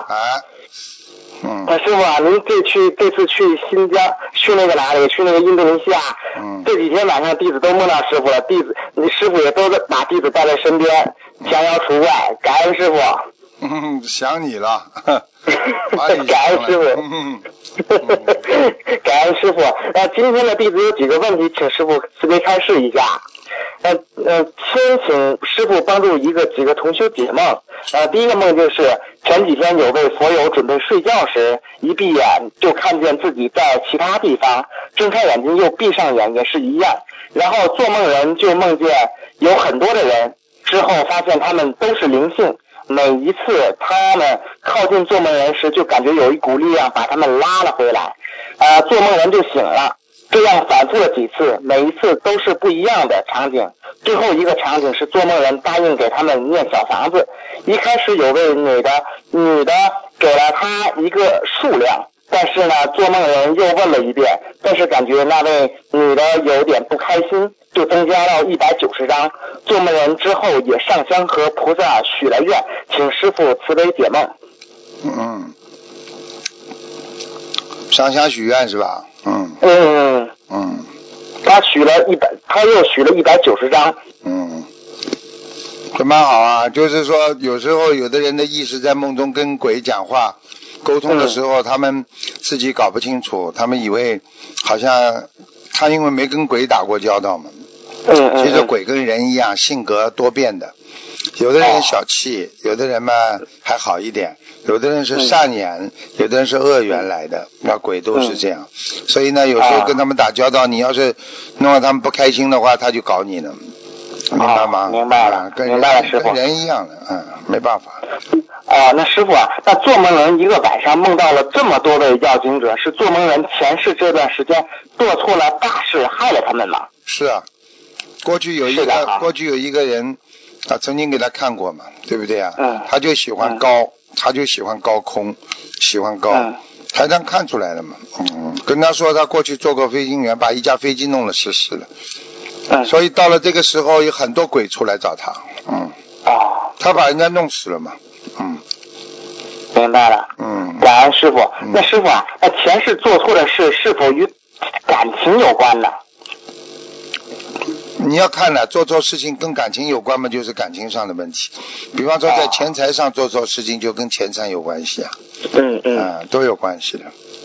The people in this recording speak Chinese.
啊， 师傅啊，您这次去新疆，去那个哪里？去那个印度尼西亚。这几天晚上弟子都梦到师傅了，师傅也都把弟子带在身边，降妖除怪，感恩师傅。 想你了。 感恩师傅。感恩师傅。今天的弟子有几个问题，请师傅慈悲开示一下。先请师傅帮助几个同修解梦。第一个梦就是前几天有位佛友准备睡觉时，一闭眼就看见自己在其他地方，睁开眼睛又闭上眼也是一样。然后做梦人就梦见有很多的人，之后发现他们都是灵性。每一次他们靠近做梦人时，就感觉有一股力量把他们拉了回来，做梦人就醒了。这样反复了几次，每一次都是不一样的场景。最后一个场景是做梦人答应给他们念小房子，一开始有位女的给了他一个数量，但是呢，做梦人又问了一遍，但是感觉那位女的有点不开心，就增加到190张。做梦人之后也上香和菩萨许了愿，请师父慈悲解梦。 上香许愿是吧？ 他又许了190张。 这蛮好啊，就是说有时候有的人的意识在梦中跟鬼讲话沟通的时候，他们自己搞不清楚，他们以为好像他因为没跟鬼打过交道嘛。其实鬼跟人一样，性格多变的，有的人小气，有的人嘛还好一点，有的人是善缘，有的人是恶缘来的，那鬼都是这样。所以呢，有时候跟他们打交道，你要是弄得他们不开心的话，他就搞你了，明白吗？ 明白了， 跟人一样的，没办法。 那师傅啊，那做梦人一个晚上梦到了这么多位要经者，是做梦人前世这段时间做错了大事，害了他们吗？ 是啊，过去有一个人曾经给他看过嘛，对不对啊？他就喜欢高，他就喜欢高空，喜欢高。台上看出来了嘛。跟他说他过去做过飞行员，把一架飞机弄了失事了。所以到了这个时候，有很多鬼出来找他。他把人家弄死了嘛。 明白了。感恩师傅。那师傅啊，那前世做错的事是否与感情有关呢？ 你要看了，做错事情跟感情有关嘛，就是感情上的问题。比方说在钱财上做错事情，就跟钱财有关系啊。都有关系的。